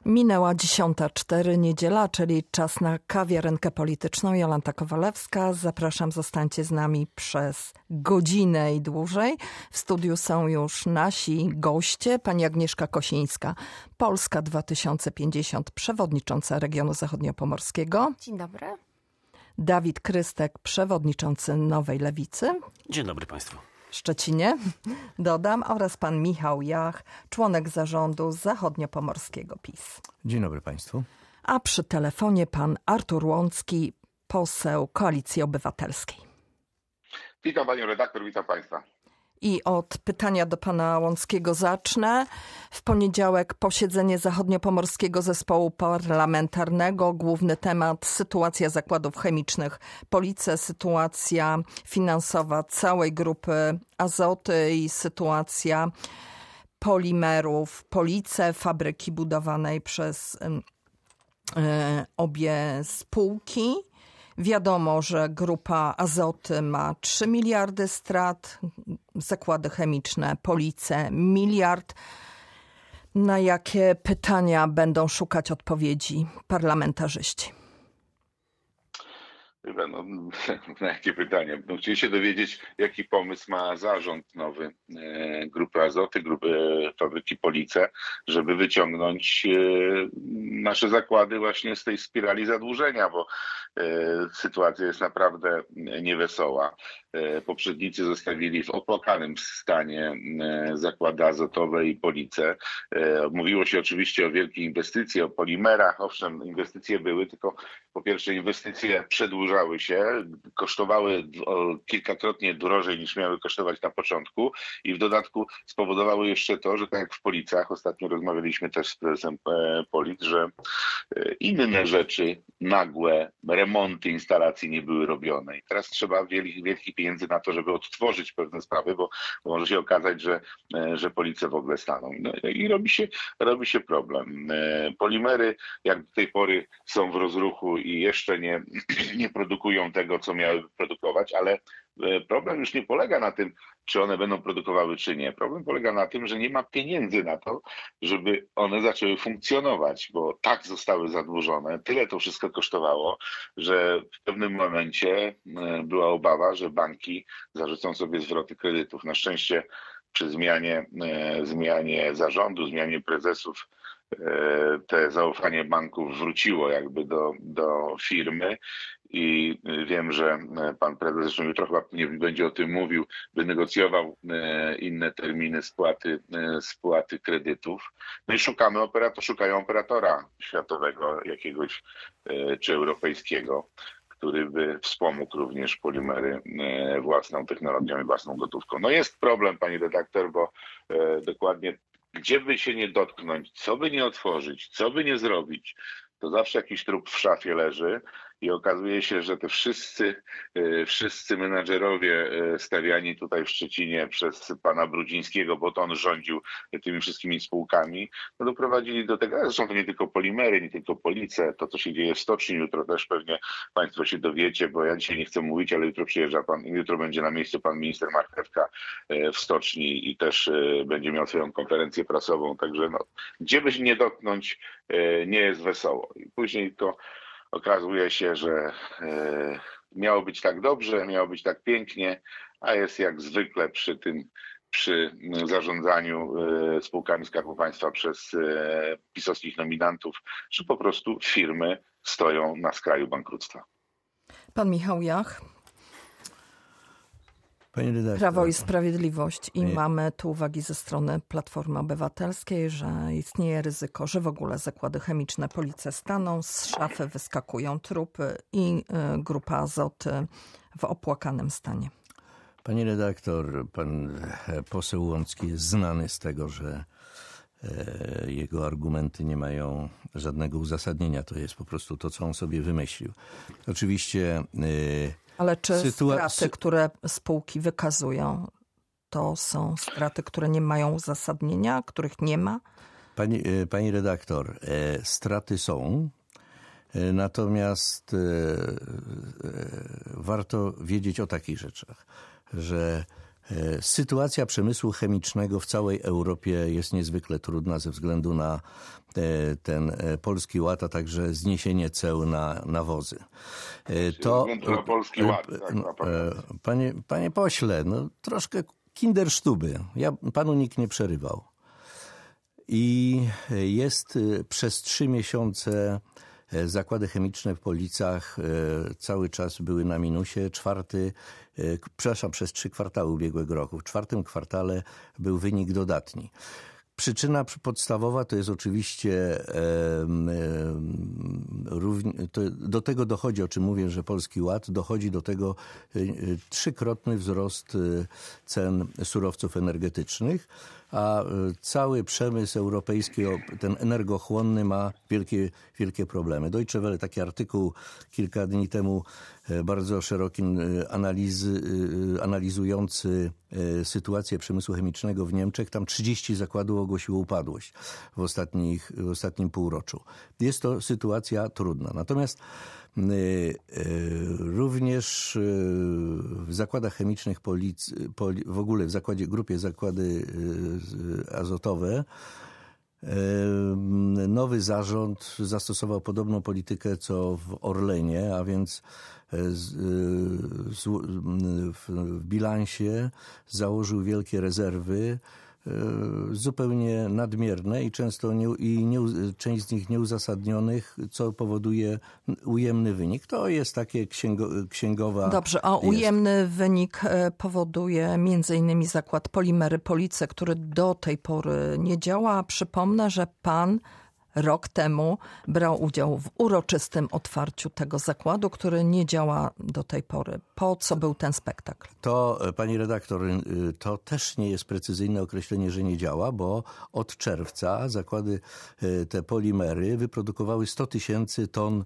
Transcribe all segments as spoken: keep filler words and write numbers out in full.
Minęła dziesiąta cztery, niedziela, czyli czas na kawiarenkę polityczną. Jolanta Kowalewska. Zapraszam, zostańcie z nami przez godzinę i dłużej. W studiu są już nasi goście. Pani Agnieszka Kosińska, Polska dwa tysiące pięćdziesiąt, przewodnicząca regionu zachodniopomorskiego. Dzień dobry. Dawid Krystek, przewodniczący Nowej Lewicy. Dzień dobry Państwu. W Szczecinie, dodam, oraz pan Michał Jach, członek zarządu zachodniopomorskiego PiS. Dzień dobry Państwu. A przy telefonie pan Artur Łącki, poseł Koalicji Obywatelskiej. Witam panią redaktor, witam państwa. I od pytania do pana Łąckiego zacznę. W poniedziałek posiedzenie Zachodniopomorskiego Zespołu Parlamentarnego. Główny temat: sytuacja zakładów chemicznych Police, sytuacja finansowa całej grupy Azoty i sytuacja polimerów Police, fabryki budowanej przez y, y, obie spółki. Wiadomo, że grupa Azoty ma trzy miliardy strat, zakłady chemiczne Police miliard. Na jakie pytania będą szukać odpowiedzi parlamentarzyści? No, na jakie pytania? No, chcieli się dowiedzieć, jaki pomysł ma zarząd nowy e, Grupy Azoty, Grupy e, Fabryki Police, żeby wyciągnąć e, nasze zakłady właśnie z tej spirali zadłużenia, bo e, sytuacja jest naprawdę niewesoła. E, poprzednicy zostawili w opłakanym stanie e, zakłady azotowe i Police. E, mówiło się oczywiście o wielkiej inwestycji, o polimerach. Owszem, inwestycje były, tylko po pierwsze inwestycje przedłużały się, kosztowały kilkakrotnie drożej niż miały kosztować na początku i w dodatku spowodowały jeszcze to, że tak jak w Policach, ostatnio rozmawialiśmy też z prezesem Polic, że inne rzeczy, nagłe remonty instalacji nie były robione i teraz trzeba wielkich, wielkich pieniędzy na to, żeby odtworzyć pewne sprawy, bo, bo może się okazać, że, że Police w ogóle staną. No i robi się, robi się problem. Polimery jak do tej pory są w rozruchu i jeszcze nie, nie produkują tego, co miały produkować, ale problem już nie polega na tym, czy one będą produkowały, czy nie. Problem polega na tym, że nie ma pieniędzy na to, żeby one zaczęły funkcjonować, bo tak zostały zadłużone, tyle to wszystko kosztowało, że w pewnym momencie była obawa, że banki zarzucą sobie zwroty kredytów. Na szczęście przy zmianie, zmianie zarządu, zmianie prezesów te zaufanie banków wróciło jakby do, do firmy i wiem, że pan prezes, zresztą jutro chyba nie będzie o tym mówił, wynegocjował inne terminy spłaty, spłaty kredytów. No i szukamy operatora, szukają operatora światowego jakiegoś czy europejskiego, który by wspomógł również polimery własną technologią i własną gotówką. No jest problem, pani redaktor, bo dokładnie gdzie by się nie dotknąć, co by nie otworzyć, co by nie zrobić, to zawsze jakiś trup w szafie leży i okazuje się, że te wszyscy, wszyscy menadżerowie stawiani tutaj w Szczecinie przez pana Brudzińskiego, bo to on rządził tymi wszystkimi spółkami, no doprowadzili do tego, zresztą to nie tylko polimery, nie tylko Police, to co się dzieje w stoczni, jutro też pewnie państwo się dowiecie, bo ja dzisiaj nie chcę mówić, ale jutro przyjeżdża pan, jutro będzie na miejscu pan minister Marchewka w stoczni i też będzie miał swoją konferencję prasową, także no, gdzie by się nie dotknąć, nie jest wesoło. I później to okazuje się, że e, miało być tak dobrze, miało być tak pięknie, a jest jak zwykle przy tym, przy zarządzaniu e, spółkami Skarbu Państwa przez e, pisowskich nominantów, że po prostu firmy stoją na skraju bankructwa. Pan Michał Jach. Panie redaktor, Prawo i Sprawiedliwość i Panie... mamy tu uwagi ze strony Platformy Obywatelskiej, że istnieje ryzyko, że w ogóle zakłady chemiczne Police staną, z szafy wyskakują trupy i y, grupa Azoty w opłakanym stanie. Panie redaktor, pan poseł Łącki jest znany z tego, że e, jego argumenty nie mają żadnego uzasadnienia. To jest po prostu to, co on sobie wymyślił. Oczywiście... E, Ale czy Sytua- straty, które spółki wykazują, to są straty, które nie mają uzasadnienia, których nie ma? Pani, pani redaktor, straty są, natomiast warto wiedzieć o takich rzeczach, że Sytuacja przemysłu chemicznego w całej Europie jest niezwykle trudna ze względu na ten Polski Ład, a także zniesienie ceł na nawozy. To, ze względu na Polski Ład, tak, na panie, panie pośle, no troszkę kindersztuby. Ja, panu nikt nie przerywał. I jest przez trzy miesiące zakłady chemiczne w Policach cały czas były na minusie. Czwarty, przepraszam, przez trzy kwartały ubiegłego roku. W czwartym kwartale był wynik dodatni. Przyczyna podstawowa to jest oczywiście, do tego dochodzi, o czym mówię, że Polski Ład, dochodzi do tego trzykrotny wzrost cen surowców energetycznych, a cały przemysł europejski, ten energochłonny, ma wielkie, wielkie problemy. Deutsche Welle, taki artykuł kilka dni temu, bardzo szeroki, analizy, analizujący sytuację przemysłu chemicznego w Niemczech. Tam trzydzieści zakładów ogłosiło upadłość w, ostatnich, w ostatnim półroczu. Jest to sytuacja trudna. Natomiast również w zakładach chemicznych, polic, w ogóle w zakładzie, grupie zakłady azotowe, nowy zarząd zastosował podobną politykę co w Orlenie, a więc w bilansie założył wielkie rezerwy, zupełnie nadmierne i często nie, i nie, część z nich nieuzasadnionych, co powoduje ujemny wynik. To jest takie księgo, księgowa... Dobrze, a ujemny jest. wynik powoduje między innymi zakład Polimery Police, który do tej pory nie działa. Przypomnę, że pan rok temu brał udział w uroczystym otwarciu tego zakładu, który nie działa do tej pory. Po co był ten spektakl? To, pani redaktor, to też nie jest precyzyjne określenie, że nie działa, bo od czerwca zakłady, te polimery, wyprodukowały sto tysięcy ton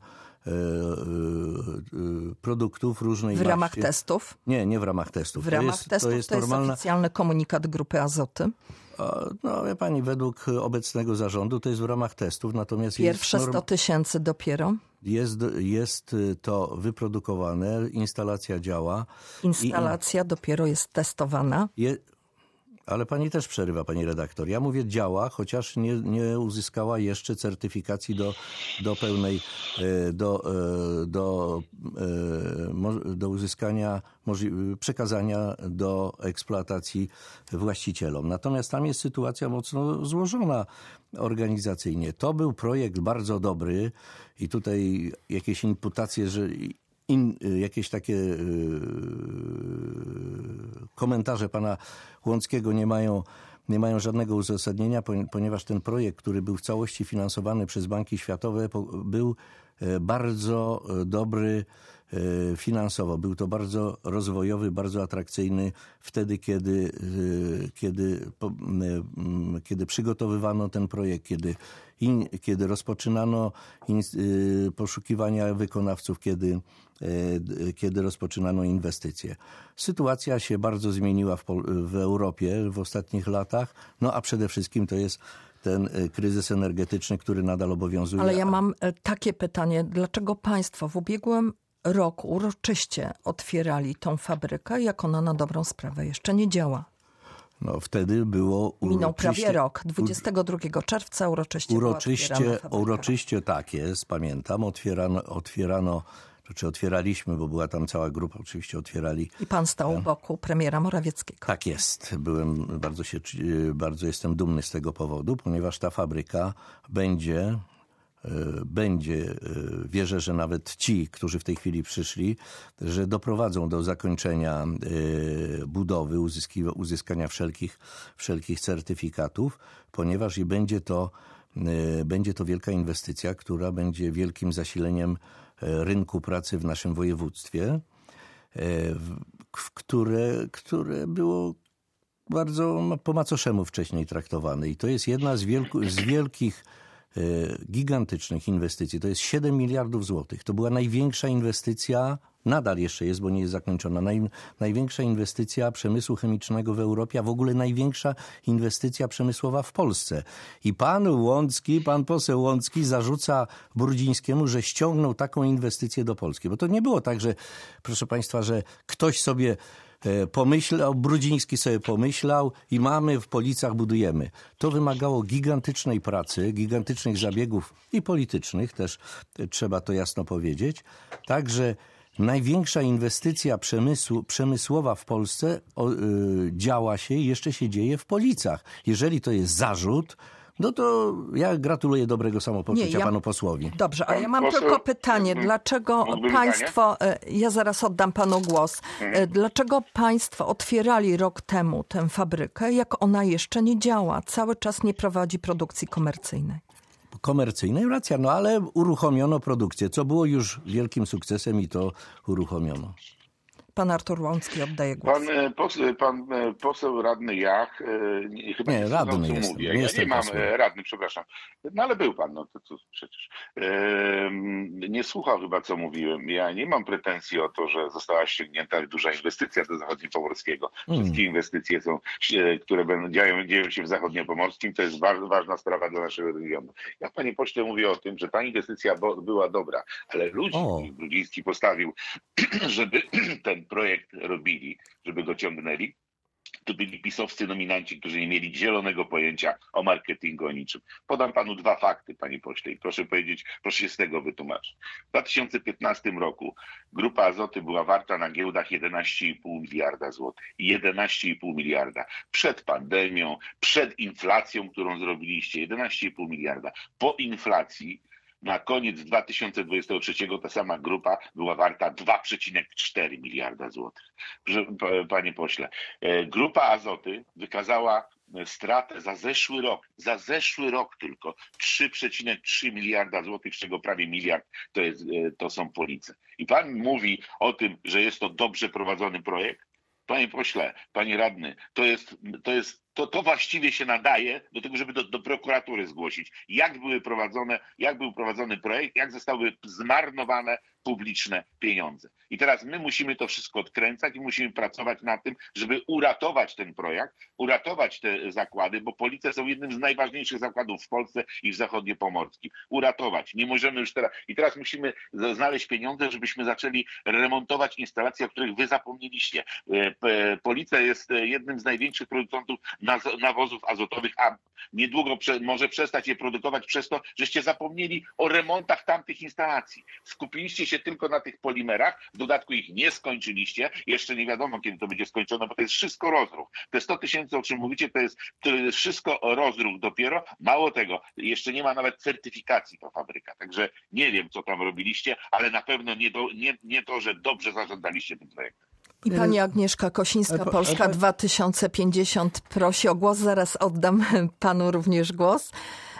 produktów różnej maści. W ramach maści. testów? Nie, nie w ramach testów. W ramach to jest, testów to jest, to jest normalna... oficjalny komunikat Grupy Azoty? No, wie pani, według obecnego zarządu to jest w ramach testów, natomiast... Pierwsze jest norm... sto tysięcy dopiero? Jest, jest to wyprodukowane, instalacja działa. Instalacja i... dopiero jest testowana? Je... Ale pani też przerywa, pani redaktor. Ja mówię działa, chociaż nie, nie uzyskała jeszcze certyfikacji do, do pełnej, do, do, do uzyskania, przekazania do eksploatacji właścicielom. Natomiast tam jest sytuacja mocno złożona organizacyjnie. To był projekt bardzo dobry i tutaj jakieś imputacje, że In, jakieś takie yy, komentarze pana Łąckiego nie mają, nie mają żadnego uzasadnienia, ponieważ ten projekt, który był w całości finansowany przez banki światowe, był bardzo dobry finansowo. Był to bardzo rozwojowy, bardzo atrakcyjny wtedy, kiedy, kiedy, kiedy przygotowywano ten projekt, kiedy, in, kiedy rozpoczynano in, poszukiwania wykonawców, kiedy, kiedy rozpoczynano inwestycje. Sytuacja się bardzo zmieniła w, w Europie w ostatnich latach, no a przede wszystkim to jest ten kryzys energetyczny, który nadal obowiązuje. Ale ja mam takie pytanie. Dlaczego państwo w ubiegłym roku uroczyście otwierali tą fabrykę, jak ona na dobrą sprawę jeszcze nie działa? No wtedy było uroczyście... Minął prawie rok. dwudziestego drugiego czerwca uroczyście Uroczyście, uroczyście tak jest, pamiętam. Otwierano, otwierano, czy otwieraliśmy, bo była tam cała grupa, oczywiście otwierali. I pan stał u boku premiera Morawieckiego. Tak jest. Byłem, bardzo, się, bardzo jestem dumny z tego powodu, ponieważ ta fabryka będzie... będzie, wierzę, że nawet ci, którzy w tej chwili przyszli, że doprowadzą do zakończenia budowy, uzyskania wszelkich, wszelkich certyfikatów, ponieważ i będzie to, będzie to wielka inwestycja, która będzie wielkim zasileniem rynku pracy w naszym województwie, które, które było bardzo po macoszemu wcześniej traktowane. I to jest jedna z, wielku, z wielkich gigantycznych inwestycji. To jest siedem miliardów złotych. To była największa inwestycja, nadal jeszcze jest, bo nie jest zakończona, naj, największa inwestycja przemysłu chemicznego w Europie, a w ogóle największa inwestycja przemysłowa w Polsce. I pan Łącki, pan poseł Łącki zarzuca Brudzińskiemu, że ściągnął taką inwestycję do Polski. Bo to nie było tak, że, proszę państwa, że ktoś sobie pomyślał, Brudziński sobie pomyślał i mamy w Policach, budujemy. To wymagało gigantycznej pracy, gigantycznych zabiegów i politycznych, też trzeba to jasno powiedzieć. Także największa inwestycja przemysłu, przemysłowa w Polsce o, y, działa się i jeszcze się dzieje w Policach. Jeżeli to jest zarzut, no to ja gratuluję dobrego samopoczucia Nie, ja... panu posłowi. Dobrze, a ja mam Poseł... tylko pytanie. Dlaczego Mógłby państwo, pytanie? ja zaraz oddam panu głos, hmm. dlaczego państwo otwierali rok temu tę fabrykę, jak ona jeszcze nie działa, cały czas nie prowadzi produkcji komercyjnej? Komercyjnej, racja, no ale uruchomiono produkcję, co było już wielkim sukcesem i to uruchomiono. Pan Artur Łącki oddaje głos. Pan poseł, pan poseł radny Jach, nie, chyba nie, nie radny co jestem, mówi. Ja nie, nie mam posłem. radny, przepraszam. No ale był pan, no to, to przecież. Nie słuchał chyba, co mówiłem. Ja nie mam pretensji o to, że została ściągnięta duża inwestycja do Zachodniopomorskiego. Hmm. Wszystkie inwestycje są, które będą, dzieją, dzieją się w Zachodniopomorskim, to jest ważna, ważna sprawa dla naszego regionu. Ja, panie pośle, mówię o tym, że ta inwestycja była dobra, ale ludzi, których Brudziński postawił, żeby ten projekt robili, żeby go ciągnęli, to byli pisowscy nominaci, którzy nie mieli zielonego pojęcia o marketingu, o niczym. Podam panu dwa fakty, panie pośle, i proszę powiedzieć, proszę się z tego wytłumaczyć. W dwa tysiące piętnastym roku Grupa Azoty była warta na giełdach jedenaście i pół miliarda złotych. jedenaście i pół miliarda. Przed pandemią, przed inflacją, którą zrobiliście, jedenaście i pół miliarda. Po inflacji na koniec dwa tysiące dwudziestego trzeciego ta sama grupa była warta dwa przecinek cztery miliarda złotych. Panie pośle, Grupa Azoty wykazała stratę za zeszły rok, za zeszły rok tylko trzy przecinek trzy miliarda złotych, z czego prawie miliard to, jest, to są Police. I pan mówi o tym, że jest to dobrze prowadzony projekt? Panie pośle, panie radny, to jest, to jest, to, to właściwie się nadaje do tego, żeby do, do prokuratury zgłosić, jak były prowadzone, jak był prowadzony projekt, jak zostały zmarnowane publiczne pieniądze. I teraz my musimy to wszystko odkręcać i musimy pracować nad tym, żeby uratować ten projekt, uratować te zakłady, bo Police są jednym z najważniejszych zakładów w Polsce i w Zachodniopomorskim. Uratować. Nie możemy już teraz. I teraz musimy znaleźć pieniądze, żebyśmy zaczęli remontować instalacje, o których wy zapomnieliście. Police jest jednym z największych producentów nawozów azotowych, a niedługo prze, może przestać je produkować przez to, żeście zapomnieli o remontach tamtych instalacji. Skupiliście się tylko na tych polimerach, w dodatku ich nie skończyliście, jeszcze nie wiadomo, kiedy to będzie skończone, bo to jest wszystko rozruch. Te sto tysięcy, o czym mówicie, to jest, to jest wszystko rozruch dopiero. Mało tego, jeszcze nie ma nawet certyfikacji ta fabryka, także nie wiem, co tam robiliście, ale na pewno nie, do, nie, nie to, że dobrze zarządzaliście tym projektem. I pani Agnieszka Kosińska, Polska dwa tysiące pięćdziesiąt prosi o głos. Zaraz oddam panu również głos.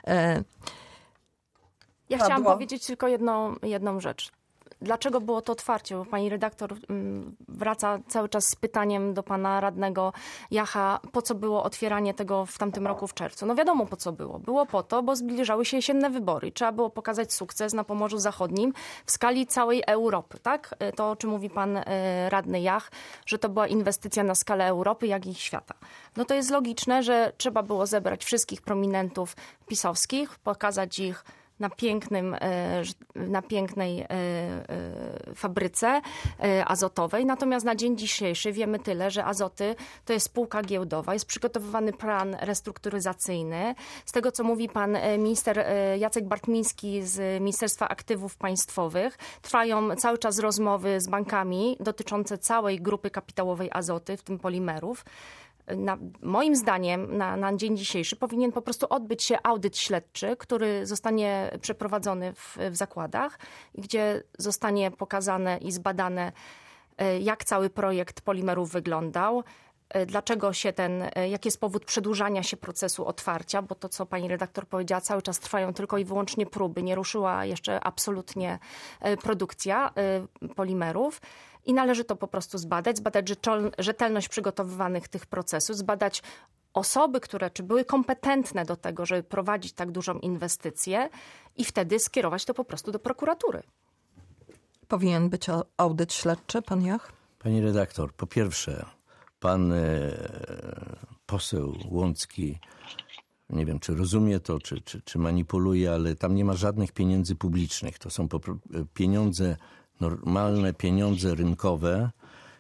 Ja Padło. chciałam powiedzieć tylko jedną, jedną rzecz. Dlaczego było to otwarcie? Bo pani redaktor wraca cały czas z pytaniem do pana radnego Jacha, po co było otwieranie tego w tamtym roku w czerwcu? No wiadomo, po co było. Było po to, bo zbliżały się jesienne wybory i trzeba było pokazać sukces na Pomorzu Zachodnim w skali całej Europy, tak? To, o czym mówi pan radny Jach, że to była inwestycja na skalę Europy, jak i świata. No to jest logiczne, że trzeba było zebrać wszystkich prominentów pisowskich, pokazać ich na, pięknym, na pięknej fabryce azotowej. Natomiast na dzień dzisiejszy wiemy tyle, że Azoty to jest spółka giełdowa, jest przygotowywany plan restrukturyzacyjny. Z tego, co mówi pan minister Jacek Bartmiński z Ministerstwa Aktywów Państwowych, trwają cały czas rozmowy z bankami dotyczące całej grupy kapitałowej Azoty, w tym polimerów. Na, moim zdaniem na, na dzień dzisiejszy powinien po prostu odbyć się audyt śledczy, który zostanie przeprowadzony w, w zakładach, gdzie zostanie pokazane i zbadane, jak cały projekt polimerów wyglądał, dlaczego się ten, jaki jest powód przedłużania się procesu otwarcia, bo to, co pani redaktor powiedziała, cały czas trwają tylko i wyłącznie próby, nie ruszyła jeszcze absolutnie produkcja polimerów. I należy to po prostu zbadać, zbadać rzetelność przygotowywanych tych procesów, zbadać osoby, które czy były kompetentne do tego, żeby prowadzić tak dużą inwestycję i wtedy skierować to po prostu do prokuratury. Powinien być audyt śledczy, pan Jach? Pani redaktor, po pierwsze, pan e, poseł Łącki, nie wiem, czy rozumie to, czy, czy, czy manipuluje, ale tam nie ma żadnych pieniędzy publicznych. To są pieniądze normalne, pieniądze rynkowe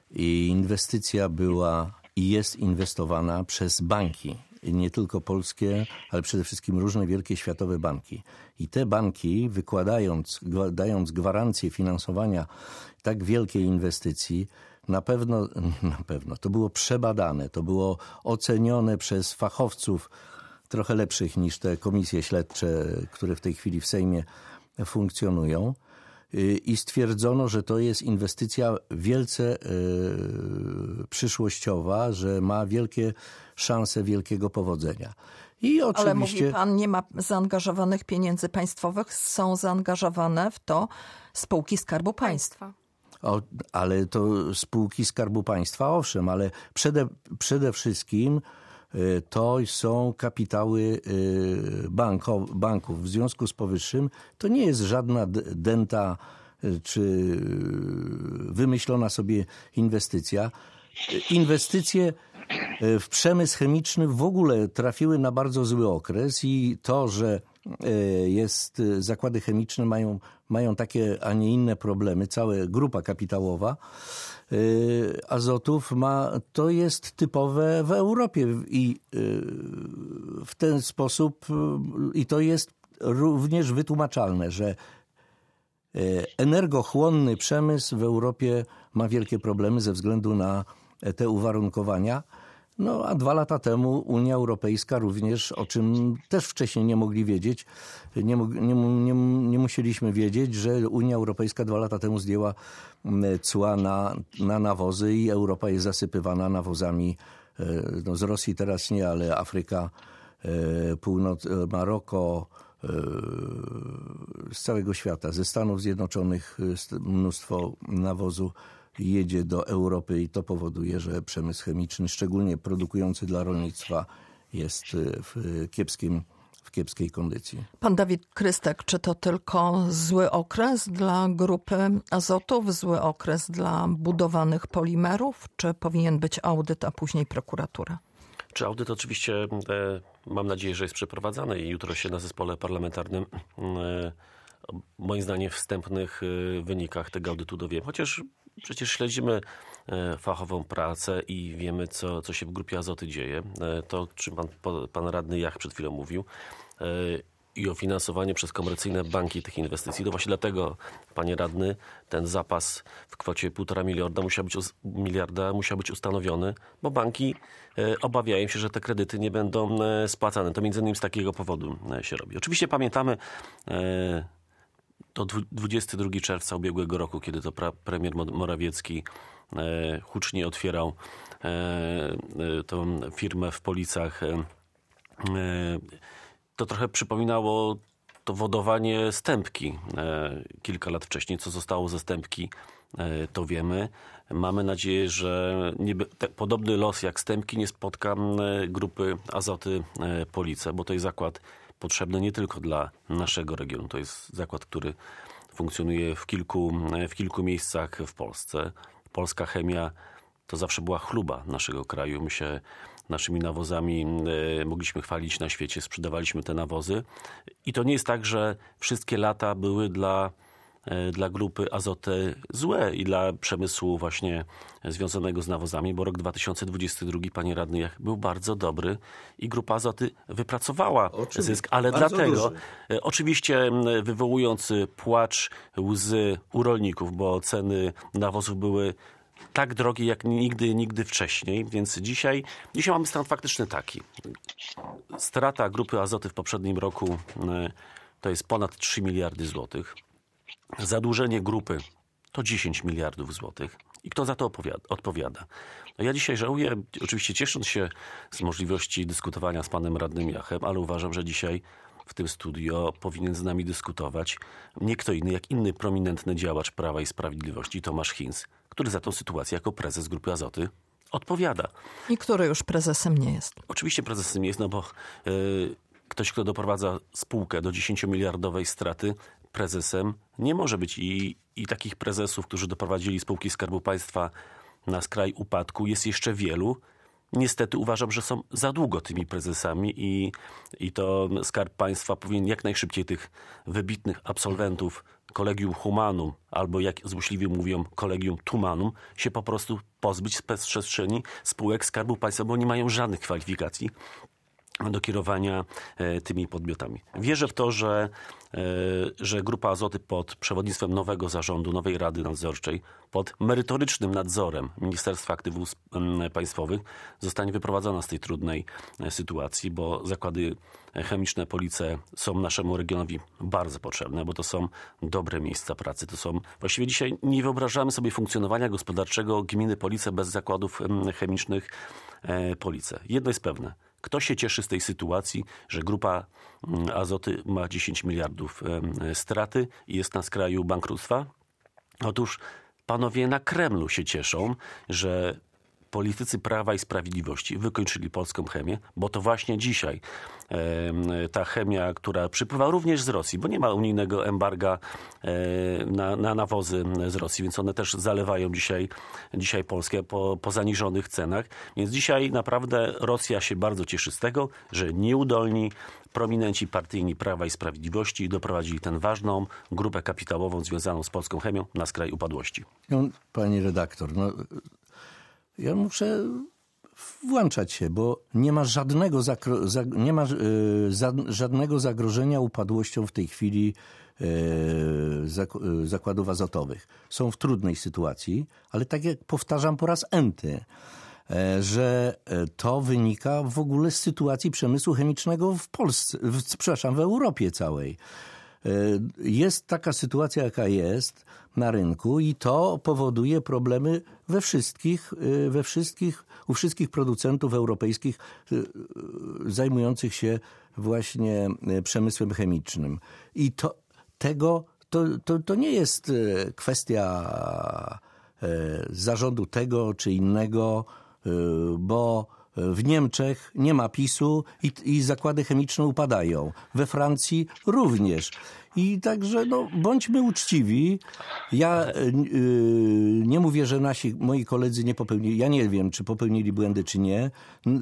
i inwestycja była i jest inwestowana przez banki. Nie tylko polskie, ale przede wszystkim różne wielkie światowe banki. I te banki, wykładając, dając gwarancję finansowania tak wielkiej inwestycji, na pewno, na pewno to było przebadane, to było ocenione przez fachowców trochę lepszych niż te komisje śledcze, które w tej chwili w Sejmie funkcjonują. I stwierdzono, że to jest inwestycja wielce y, przyszłościowa, że ma wielkie szanse wielkiego powodzenia. I oczywiście... Ale mówi pan, nie ma zaangażowanych pieniędzy państwowych, są zaangażowane w to spółki Skarbu Państwa. O, ale to spółki Skarbu Państwa, owszem, ale przede, przede wszystkim y, to są kapitały y, banko, banków. W związku z powyższym to nie jest żadna d- dęta y, czy y, wymyślona sobie inwestycja. Inwestycje w przemysł chemiczny w ogóle trafiły na bardzo zły okres i to, że jest, zakłady chemiczne mają, mają takie, a nie inne problemy, cała grupa kapitałowa Azotów ma, to jest typowe w Europie i w ten sposób i to jest również wytłumaczalne, że energochłonny przemysł w Europie ma wielkie problemy ze względu na te uwarunkowania. No a dwa lata temu Unia Europejska również, o czym też wcześniej nie mogli wiedzieć, nie, nie, nie, nie musieliśmy wiedzieć, że Unia Europejska dwa lata temu zdjęła cła na, na nawozy i Europa jest zasypywana nawozami. No z Rosji teraz nie, ale Afryka, Północ, Maroko, z całego świata, ze Stanów Zjednoczonych mnóstwo nawozu jedzie do Europy i to powoduje, że przemysł chemiczny, szczególnie produkujący dla rolnictwa, jest w kiepskim, w kiepskiej kondycji. Pan Dawid Krystek, czy to tylko zły okres dla grupy Azotów, zły okres dla budowanych polimerów, czy powinien być audyt, a później prokuratura? Czy audyt oczywiście, mam nadzieję, że jest przeprowadzany i jutro się na zespole parlamentarnym moim zdaniem w wstępnych wynikach tego audytu dowiemy. Chociaż przecież śledzimy fachową pracę i wiemy, co, co się w grupie Azoty dzieje. To, o czym pan, pan radny Jach przed chwilą mówił i o finansowaniu przez komercyjne banki tych inwestycji. To właśnie dlatego, panie radny, ten zapas w kwocie półtora miliarda musiał być, miliarda musiał być ustanowiony, bo banki obawiają się, że te kredyty nie będą spłacane. To między innymi z takiego powodu się robi. Oczywiście pamiętamy to dwudziestego drugiego czerwca ubiegłego roku, kiedy to pra, premier Morawiecki e, hucznie otwierał e, e, tą firmę w Policach. E, to trochę przypominało to wodowanie Stępki e, kilka lat wcześniej. Co zostało ze Stępki, e, to wiemy. Mamy nadzieję, że nie, te, podobny los jak Stępki nie spotka e, grupy Azoty e, Police, bo to jest zakład potrzebny nie tylko dla naszego regionu. To jest zakład, który funkcjonuje w kilku, w kilku miejscach w Polsce. Polska chemia to zawsze była chluba naszego kraju. My się naszymi nawozami e, mogliśmy chwalić na świecie, sprzedawaliśmy te nawozy. I to nie jest tak, że wszystkie lata były dla, e, dla grupy Azoty złe i dla przemysłu właśnie związanego z nawozami, bo rok dwa tysiące dwudziesty drugi, panie radny Jach, był bardzo dobry i grupa Azoty wypracowała oczywiście zysk, ale dlatego, duży. Oczywiście wywołując płacz, łzy u rolników, bo ceny nawozów były tak drogie jak nigdy, nigdy wcześniej, więc dzisiaj, dzisiaj mamy stan faktyczny taki. Strata grupy Azoty w poprzednim roku to jest ponad trzy miliardy złotych. Zadłużenie grupy to dziesięć miliardów złotych. I kto za to opowiada, odpowiada? No ja dzisiaj żałuję, oczywiście ciesząc się z możliwości dyskutowania z panem radnym Jachem, ale uważam, że dzisiaj w tym studio powinien z nami dyskutować nie kto inny, jak inny prominentny działacz Prawa i Sprawiedliwości, Tomasz Hinz, który za tą sytuację jako prezes grupy Azoty odpowiada. I który już prezesem nie jest. Oczywiście prezesem nie jest, no bo yy, ktoś, kto doprowadza spółkę do dziesięciomiliardowej straty, prezesem nie może być. I, i takich prezesów, którzy doprowadzili spółki Skarbu Państwa na skraj upadku, jest jeszcze wielu. niestety uważam, że są za długo tymi prezesami i, i to Skarb Państwa powinien jak najszybciej tych wybitnych absolwentów Collegium Humanum, albo jak złośliwie mówią Collegium Tumanum, się po prostu pozbyć z przestrzeni spółek Skarbu Państwa, bo nie mają żadnych kwalifikacji do kierowania tymi podmiotami. Wierzę w to, że, że Grupa Azoty pod przewodnictwem nowego zarządu, nowej Rady Nadzorczej, pod merytorycznym nadzorem Ministerstwa Aktywów Państwowych zostanie wyprowadzona z tej trudnej sytuacji, bo zakłady chemiczne Police są naszemu regionowi bardzo potrzebne, bo to są dobre miejsca pracy. To są, właściwie dzisiaj nie wyobrażamy sobie funkcjonowania gospodarczego gminy Police bez zakładów chemicznych Police. Jedno jest pewne. Kto się cieszy z tej sytuacji, że Grupa Azoty ma dziesięć miliardów straty i jest na skraju bankructwa? Otóż panowie na Kremlu się cieszą, że politycy Prawa i Sprawiedliwości wykończyli polską chemię, bo to właśnie dzisiaj e, ta chemia, która przypływa również z Rosji, bo nie ma unijnego embarga e, na, na nawozy z Rosji, więc one też zalewają dzisiaj, dzisiaj Polskę po, po zaniżonych cenach. Więc dzisiaj naprawdę Rosja się bardzo cieszy z tego, że nieudolni prominenci partyjni Prawa i Sprawiedliwości doprowadzili tę ważną grupę kapitałową związaną z polską chemią na skraj upadłości. No, pani redaktor, no... Ja muszę włączać się, bo nie ma żadnego, zakro- za- nie ma, yy, za- żadnego zagrożenia upadłością w tej chwili yy, zak- zakładów azotowych. Są w trudnej sytuacji, ale tak jak powtarzam po raz enty, yy, że to wynika w ogóle z sytuacji przemysłu chemicznego w Polsce, w, przepraszam, w Europie całej. Jest taka sytuacja, jaka jest na rynku i to powoduje problemy we wszystkich, we wszystkich, u wszystkich producentów europejskich zajmujących się właśnie przemysłem chemicznym. I to, tego, to, to, to nie jest kwestia zarządu tego czy innego, bo w Niemczech nie ma PiSu i, i zakłady chemiczne upadają. We Francji również. I także no, bądźmy uczciwi. Ja y, nie mówię, że nasi, moi koledzy nie popełnili, ja nie wiem, czy popełnili błędy, czy nie.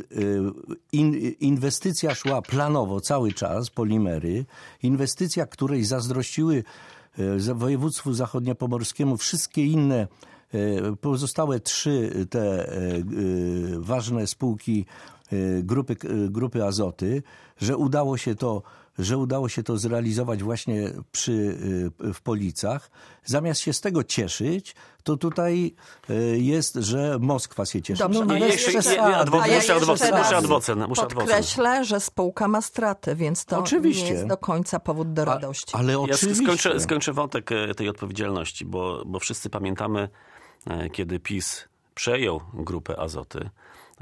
In, inwestycja szła planowo cały czas, polimery. Inwestycja, której zazdrościły województwu zachodniopomorskiemu wszystkie inne pozostałe trzy te ważne spółki grupy, grupy Azoty, że udało się to, że udało się to zrealizować właśnie przy, w Policach. Zamiast się z tego cieszyć, to tutaj jest, że Moskwa się cieszy. Dobrze, no, ale jeszcze, jeszcze, jeszcze, a ja muszę jeszcze adwocem, raz muszę adwocem, muszę podkreślę, że spółka ma straty, więc to oczywiście nie jest do końca powód do radości. A, ale Ja oczywiście. skończę, skończę wątek tej odpowiedzialności, bo, bo wszyscy pamiętamy, kiedy PiS przejął Grupę Azoty,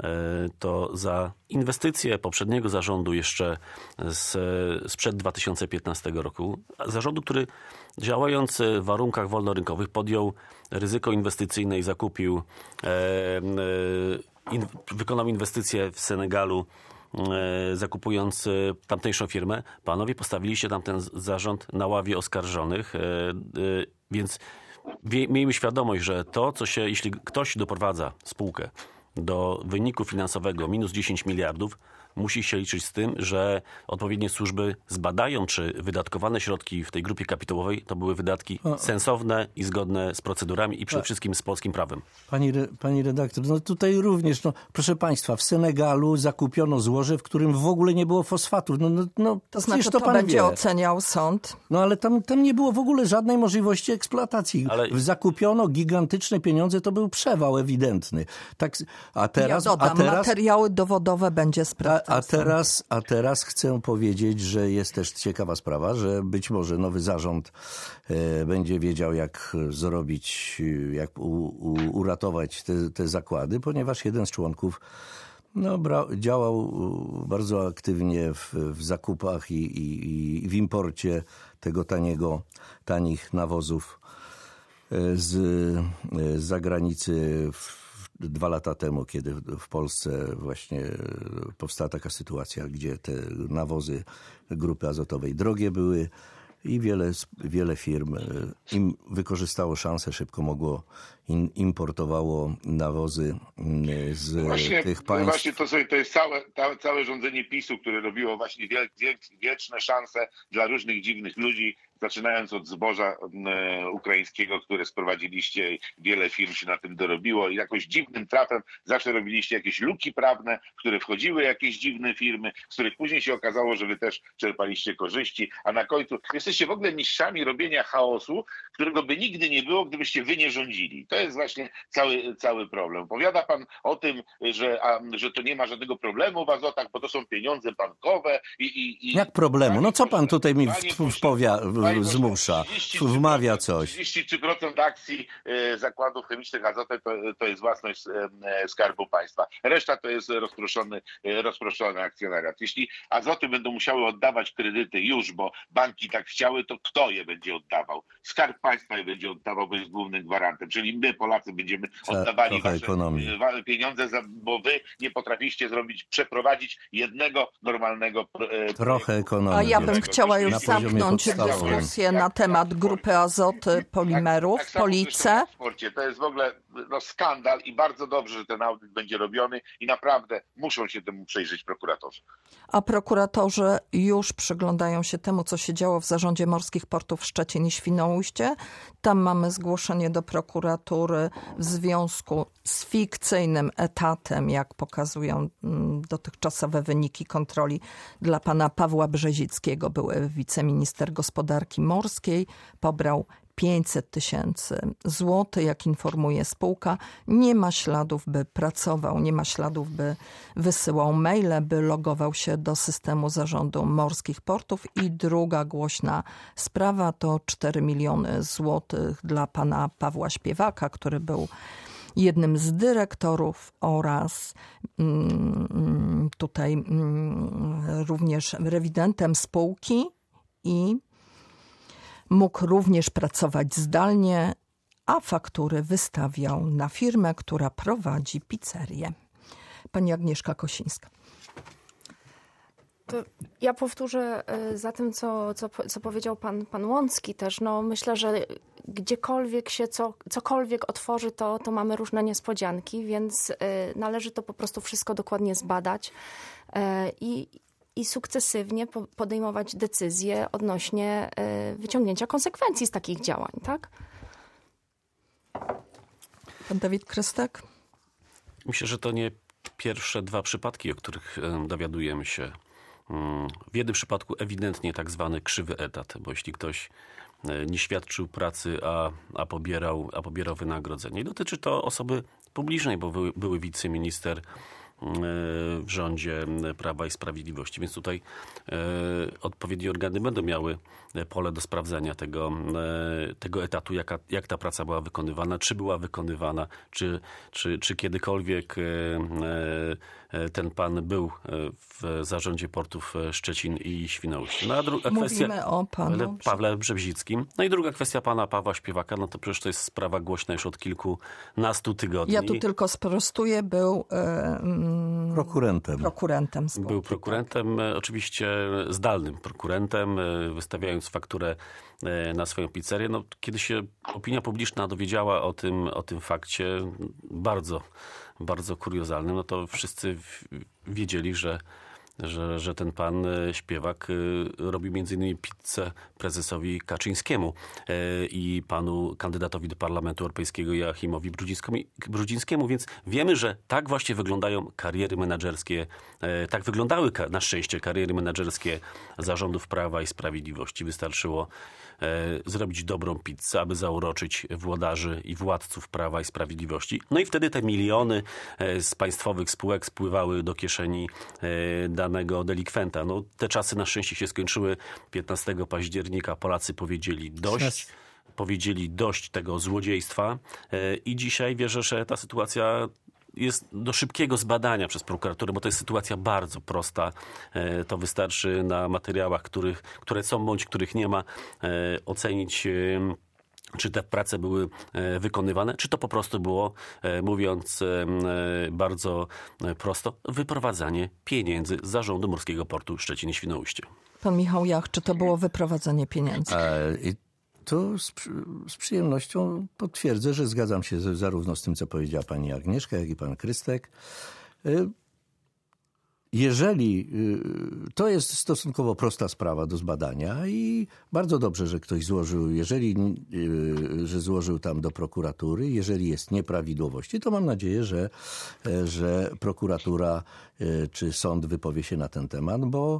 to za inwestycje poprzedniego zarządu jeszcze z, sprzed dwa tysiące piętnastego roku, zarządu, który działając w warunkach wolnorynkowych podjął ryzyko inwestycyjne i zakupił, e, e, in, wykonał inwestycje w Senegalu, e, zakupując tamtejszą firmę. Panowie postawiliście tam ten zarząd na ławie oskarżonych, e, e, więc wie, miejmy świadomość, że to, co się, jeśli ktoś doprowadza spółkę do wyniku finansowego minus dziesięć miliardów, musi się liczyć z tym, że odpowiednie służby zbadają, czy wydatkowane środki w tej grupie kapitałowej to były wydatki sensowne i zgodne z procedurami i przede wszystkim z polskim prawem. Pani, pani redaktor, no tutaj również, no, proszę państwa, w Senegalu zakupiono złoże, w którym w ogóle nie było fosfatów. No, no, no, To znaczy, to, to pan będzie wie. oceniał sąd. No ale tam, tam nie było w ogóle żadnej możliwości eksploatacji. Ale... Zakupiono gigantyczne pieniądze, to był przewał ewidentny. Tak, a teraz, ja dodam, a teraz, materiały dowodowe będzie sprawdzał. A, a, teraz, a teraz chcę powiedzieć, że jest też ciekawa sprawa, że być może nowy zarząd e, będzie wiedział, jak zrobić, jak u, u, uratować te, te zakłady, ponieważ jeden z członków no, bra, działał bardzo aktywnie w, w zakupach i, i, i w imporcie tego taniego, tanich nawozów z, z zagranicy w, dwa lata temu, kiedy w Polsce właśnie powstała taka sytuacja, gdzie te nawozy Grupy Azotowej drogie były i wiele, wiele firm im wykorzystało szansę, szybko mogło, in, importowało nawozy z właśnie, tych państw. Właśnie to, sobie, to jest całe, całe rządzenie PiSu, które robiło właśnie wiel, wiel, wieczne szanse dla różnych dziwnych ludzi, zaczynając od zboża e, ukraińskiego, które sprowadziliście, wiele firm się na tym dorobiło i jakoś dziwnym trafem zawsze robiliście jakieś luki prawne, w które wchodziły jakieś dziwne firmy, z których później się okazało, że wy też czerpaliście korzyści, a na końcu jesteście w ogóle mistrzami robienia chaosu, którego by nigdy nie było, gdybyście wy nie rządzili. To jest właśnie cały, cały problem. Opowiada pan o tym, że, a, że to nie ma żadnego problemu w Azotach, bo to są pieniądze bankowe i... i, i Jak problemu? No co pan tutaj mi wpowia, Panie zmusza, wmawia coś? trzydzieści trzy procent akcji e, zakładów chemicznych Azoty to, to jest własność e, Skarbu Państwa. Reszta to jest rozproszony, e, rozproszony akcjonariat. Jeśli Azoty będą musiały oddawać kredyty już, bo banki tak chciały, to kto je będzie oddawał? Skarb Państwa je będzie oddawał, bo jest głównym gwarantem. Czyli my, Polacy, będziemy oddawali wasze e, pieniądze, za, bo wy nie potrafiście zrobić, przeprowadzić jednego normalnego e, Trochę ekonomii. A ja bym chciała już zamknąć dyskusję na temat Grupy Azoty Polimerów, tak, tak Police. To jest w ogóle no, skandal i bardzo dobrze, że ten audyt będzie robiony i naprawdę muszą się temu przyjrzeć prokuratorzy. A prokuratorzy już przyglądają się temu, co się działo w Zarządzie Morskich Portów Szczecin i Świnoujście. Tam mamy zgłoszenie do prokuratury w związku z fikcyjnym etatem, jak pokazują dotychczasowe wyniki kontroli dla pana Pawła Brzezickiego, były wiceminister gospodarki morskiej, pobrał pięćset tysięcy złotych, jak informuje spółka. Nie ma śladów, by pracował, nie ma śladów, by wysyłał maile, by logował się do systemu Zarządu Morskich Portów. I druga głośna sprawa to cztery miliony złotych dla pana Pawła Śpiewaka, który był jednym z dyrektorów oraz mm, tutaj mm, również rewidentem spółki i mógł również pracować zdalnie, a faktury wystawiał na firmę, która prowadzi pizzerię. Pani Agnieszka Kosińska. To ja powtórzę za tym, co, co, co powiedział pan, pan Łącki też. No, myślę, że gdziekolwiek się co, cokolwiek otworzy, to, to mamy różne niespodzianki, więc należy to po prostu wszystko dokładnie zbadać i i sukcesywnie podejmować decyzje odnośnie wyciągnięcia konsekwencji z takich działań, tak? Pan Dawid Krystek? Myślę, że to nie pierwsze dwa przypadki, o których dowiadujemy się. W jednym przypadku ewidentnie tak zwany krzywy etat, bo jeśli ktoś nie świadczył pracy, a, a, pobierał, a pobierał wynagrodzenie. I dotyczy to osoby publicznej, bo były, były wiceminister w rządzie Prawa i Sprawiedliwości. Więc tutaj e, odpowiednie organy będą miały pole do sprawdzenia tego, e, tego etatu, jaka, jak ta praca była wykonywana, czy była wykonywana, czy, czy, czy kiedykolwiek e, e, ten pan był w Zarządzie Portów Szczecin i Świnoujście. No, a druga Mówimy kwestia, o panu Pawle Brzezickim. No i druga kwestia pana Pawła Śpiewaka, no to przecież to jest sprawa głośna już od kilkunastu tygodni. Ja tu tylko sprostuję, był e, Prokurentem. Prokurentem. Był prokurentem, tak. Oczywiście zdalnym prokurentem, wystawiając fakturę na swoją pizzerię. No, kiedy się opinia publiczna dowiedziała o tym, o tym fakcie, bardzo, bardzo kuriozalnym, no to wszyscy wiedzieli, że Że, że ten pan Śpiewak robi między innymi pizzę prezesowi Kaczyńskiemu i panu kandydatowi do Parlamentu Europejskiego Joachimowi Brudzińskiemu. Więc wiemy, że tak właśnie wyglądają kariery menedżerskie, tak wyglądały na szczęście kariery menedżerskie zarządów Prawa i Sprawiedliwości. Wystarczyło zrobić dobrą pizzę, aby zauroczyć włodarzy i władców Prawa i Sprawiedliwości. No i wtedy te miliony z państwowych spółek spływały do kieszeni danego delikwenta. No, te czasy na szczęście się skończyły piętnastego października. Polacy powiedzieli dość. Powiedzieli dość tego złodziejstwa i dzisiaj wierzę, że ta sytuacja jest do szybkiego zbadania przez prokuraturę, bo to jest sytuacja bardzo prosta. To wystarczy na materiałach, których, które są bądź których nie ma, ocenić, czy te prace były wykonywane, czy to po prostu było, mówiąc bardzo prosto, wyprowadzanie pieniędzy z Zarządu Morskiego Portu Szczecin i Świnoujście. Pan Michał Jach, czy to było wyprowadzenie pieniędzy? I to z, z przyjemnością potwierdzę, że zgadzam się z, zarówno z tym, co powiedziała pani Agnieszka, jak i pan Krystek. Jeżeli to jest stosunkowo prosta sprawa do zbadania i bardzo dobrze, że ktoś złożył, jeżeli że złożył tam do prokuratury, jeżeli jest nieprawidłowości, to mam nadzieję, że, że prokuratura czy sąd wypowie się na ten temat, bo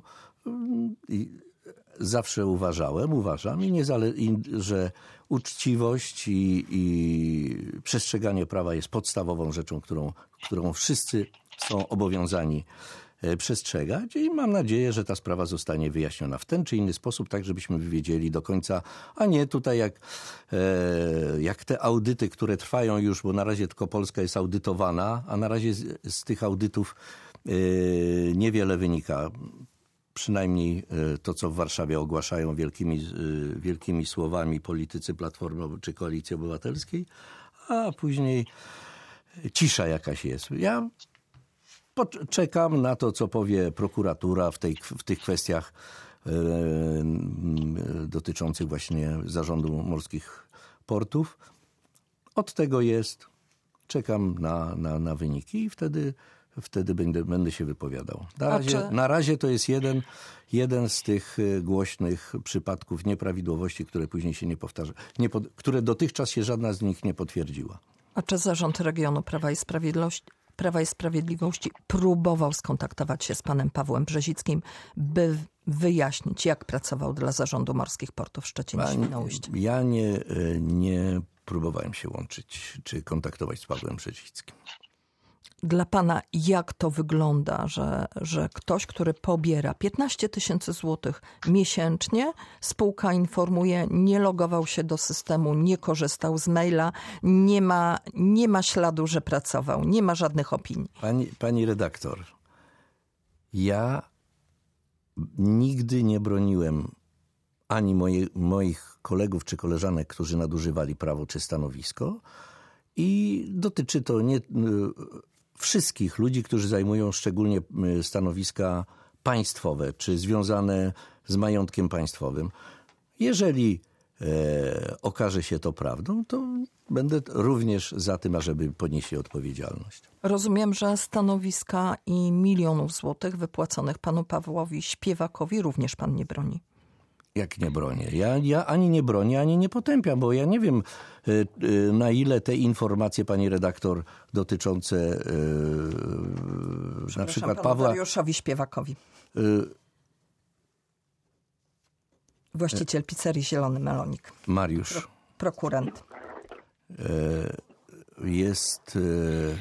zawsze uważałem, uważam, i niezale- i, że uczciwość i, i przestrzeganie prawa jest podstawową rzeczą, którą, którą wszyscy są obowiązani przestrzegać i mam nadzieję, że ta sprawa zostanie wyjaśniona w ten czy inny sposób, tak żebyśmy wiedzieli do końca, a nie tutaj jak, e, jak te audyty, które trwają już, bo na razie tylko Polska jest audytowana, a na razie z, z tych audytów e, niewiele wynika. Przynajmniej to, co w Warszawie ogłaszają wielkimi, wielkimi słowami politycy Platformy czy Koalicji Obywatelskiej, a później cisza jakaś jest. Ja czekam na to, co powie prokuratura w, tej, w tych kwestiach e, dotyczących właśnie zarządu morskich portów. Od tego jest. Czekam na, na, na wyniki i wtedy, wtedy będę, będę się wypowiadał. Na razie, czy... na razie to jest jeden, jeden z tych głośnych przypadków nieprawidłowości, które później się nie powtarza, nie pod, które dotychczas się żadna z nich nie potwierdziła. A czy Zarząd Regionu Prawa i Sprawiedliwości Prawa i Sprawiedliwości próbował skontaktować się z panem Pawłem Brzezickim, by wyjaśnić, jak pracował dla Zarządu Morskich Portów Szczecin-Świnoujście? Ja nie, nie próbowałem się łączyć czy kontaktować z Pawłem Brzezickim. Dla pana jak to wygląda, że, że ktoś, który pobiera piętnaście tysięcy złotych miesięcznie, spółka informuje, nie logował się do systemu, nie korzystał z maila, nie ma, nie ma śladu, że pracował, nie ma żadnych opinii. Pani, pani redaktor, ja nigdy nie broniłem ani moje, moich kolegów czy koleżanek, którzy nadużywali prawo czy stanowisko i dotyczy to nie... wszystkich ludzi, którzy zajmują szczególnie stanowiska państwowe, czy związane z majątkiem państwowym. Jeżeli e, okaże się to prawdą, to będę również za tym, ażeby ponieśli odpowiedzialność. Rozumiem, że stanowiska i milionów złotych wypłaconych panu Pawłowi Śpiewakowi również pan nie broni. Jak nie bronię? Ja, ja ani nie bronię, ani nie potępiam, bo ja nie wiem, y, y, na ile te informacje, pani redaktor, dotyczące y, na przykład Pawła... Dariuszowi Śpiewakowi. Y, Właściciel pizzerii Zielony Melonik. Mariusz. Pro, prokurent. Y, jest... Y,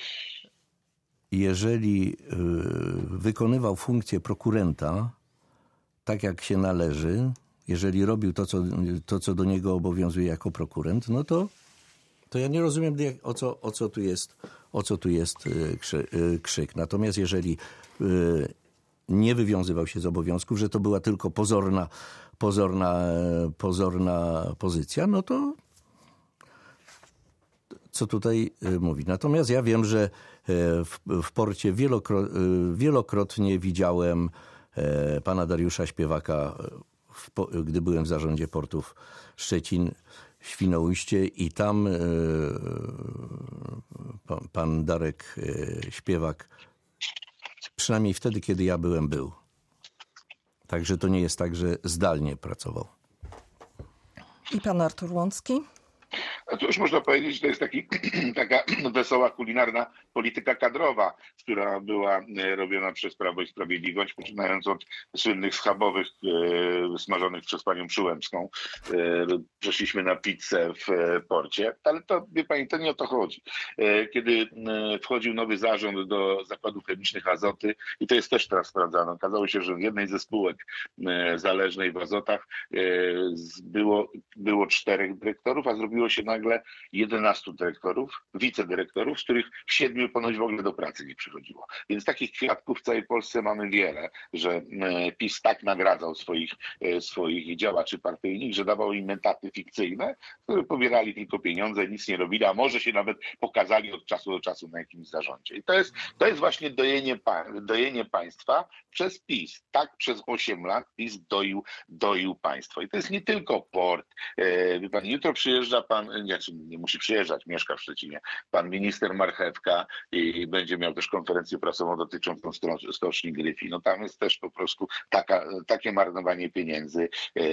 jeżeli y, wykonywał funkcję prokurenta, tak jak się należy, jeżeli robił to, co, to, co do niego obowiązuje jako prokurent, no to, to ja nie rozumiem, o co, o co tu jest, o co tu jest krzyk. Natomiast jeżeli nie wywiązywał się z obowiązków, że to była tylko pozorna, pozorna, pozorna pozycja, no to co tutaj mówi. Natomiast ja wiem, że w, w porcie wielokro, wielokrotnie widziałem pana Dariusza Śpiewaka, w, gdy byłem w zarządzie portów Szczecin, Świnoujście i tam e, pan, pan Darek e, Śpiewak, przynajmniej wtedy, kiedy ja byłem, był. Także to nie jest tak, że zdalnie pracował. I pan Artur Łącki? A to już można powiedzieć, że to jest taki, taka wesoła kulinarna polityka kadrowa, która była robiona przez Prawo i Sprawiedliwość, poczynając od słynnych schabowych e, smażonych przez panią Przyłębską. E, przeszliśmy na pizzę w e, porcie, ale to, wie pani, to nie o to chodzi. E, kiedy e, wchodził nowy zarząd do zakładów chemicznych Azoty, i to jest też teraz sprawdzane, okazało się, że w jednej ze spółek e, zależnej w Azotach e, było, było czterech dyrektorów, a zrobiło się nagle nagle jedenastu dyrektorów, wicedyrektorów, z których siedmiu ponoć w ogóle do pracy nie przychodziło. Więc takich kwiatków w całej Polsce mamy wiele, że PiS tak nagradzał swoich, swoich działaczy partyjnych, że dawał im etaty fikcyjne, które pobierali tylko pieniądze, nic nie robili, a może się nawet pokazali od czasu do czasu na jakimś zarządzie. I to jest, to jest właśnie dojenie, dojenie państwa przez PiS. Tak przez osiem lat PiS doił, doił państwo. I to jest nie tylko port. Wie pan, jutro przyjeżdża pan, nie, nie musi przyjeżdżać, mieszka w Szczecinie, pan minister Marchewka i będzie miał też konferencję prasową dotyczącą stoczni Gryfii. No tam jest też po prostu taka, takie marnowanie pieniędzy.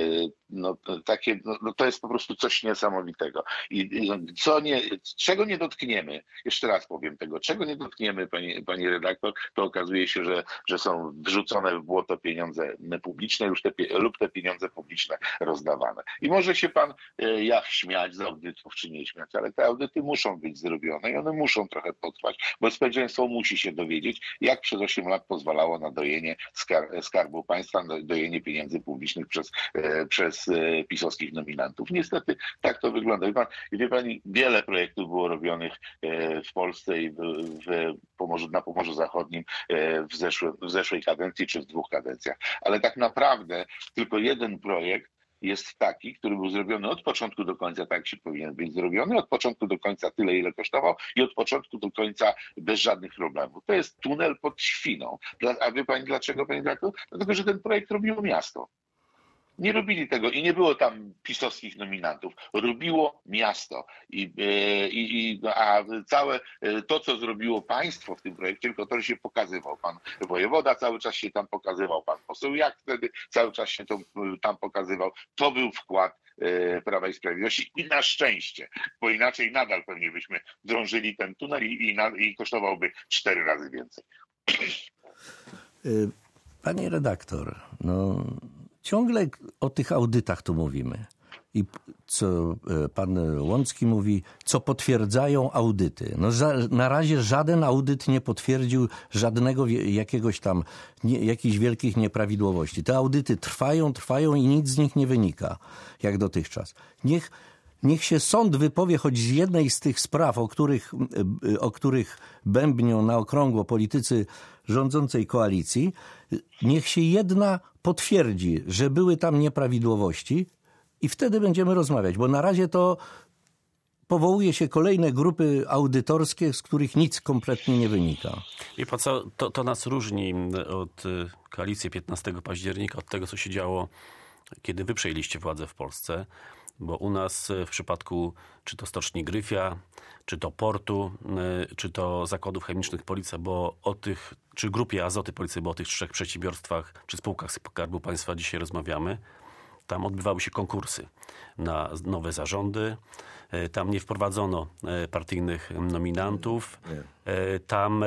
No, takie, no, to jest po prostu coś niesamowitego. I, i co nie, czego nie dotkniemy, jeszcze raz powiem tego, czego nie dotkniemy, pani, pani redaktor, to okazuje się, że, że są wrzucone w błoto pieniądze publiczne już te, lub te pieniądze publiczne rozdawane. I może się pan jak śmiać z audytów, czy nie śmiać, ale te audyty muszą być zrobione i one muszą trochę potrwać, bo społeczeństwo musi się dowiedzieć, jak przez osiem lat pozwalało na dojenie skar- skarbu państwa, na dojenie pieniędzy publicznych przez, przez pisowskich nominantów. Niestety tak to wygląda. Wie pan, wie pani, wiele projektów było robionych w Polsce i w, w Pomorzu, na Pomorzu Zachodnim w, zeszłe, w zeszłej kadencji czy w dwóch kadencjach. Ale tak naprawdę tylko jeden projekt jest taki, który był zrobiony od początku do końca tak, jak się powinien być zrobiony, od początku do końca tyle, ile kosztował i od początku do końca bez żadnych problemów. To jest tunel pod Świną. A wie pani dlaczego, pani dyrektor? Dlatego, że ten projekt robiło miasto. Nie robili tego i nie było tam pisowskich nominantów. Robiło miasto. I, i, i, a całe to, co zrobiło państwo w tym projekcie, tylko to, że się pokazywał. Pan wojewoda cały czas się tam pokazywał, pan poseł Jak wtedy cały czas się to, tam pokazywał. To był wkład Prawa i Sprawiedliwości i na szczęście, bo inaczej nadal pewnie byśmy drążyli ten tunel i, i, na, i kosztowałby cztery razy więcej. Panie redaktor, no... Ciągle o tych audytach tu mówimy. I co pan Łącki mówi, co potwierdzają audyty. No za, na razie żaden audyt nie potwierdził żadnego jakiegoś tam, nie, jakichś wielkich nieprawidłowości. Te audyty trwają, trwają i nic z nich nie wynika, jak dotychczas. Niech, niech się sąd wypowie choć z jednej z tych spraw, o których, o których bębnią na okrągło politycy rządzącej koalicji, niech się jedna potwierdzi, że były tam nieprawidłowości i wtedy będziemy rozmawiać, bo na razie to powołuje się kolejne grupy audytorskie, z których nic kompletnie nie wynika. Wie pan co, to, to nas różni od koalicji piętnastego października, od tego, co się działo, kiedy wy przejęliście władzę w Polsce, bo u nas w przypadku czy to Stoczni Gryfia, czy to portu, czy to zakładów chemicznych Policja, bo o tych, czy grupie Azoty Policji, bo o tych trzech przedsiębiorstwach, czy spółkach Skarbu Państwa dzisiaj rozmawiamy, tam odbywały się konkursy na nowe zarządy, tam nie wprowadzono partyjnych nominantów, tam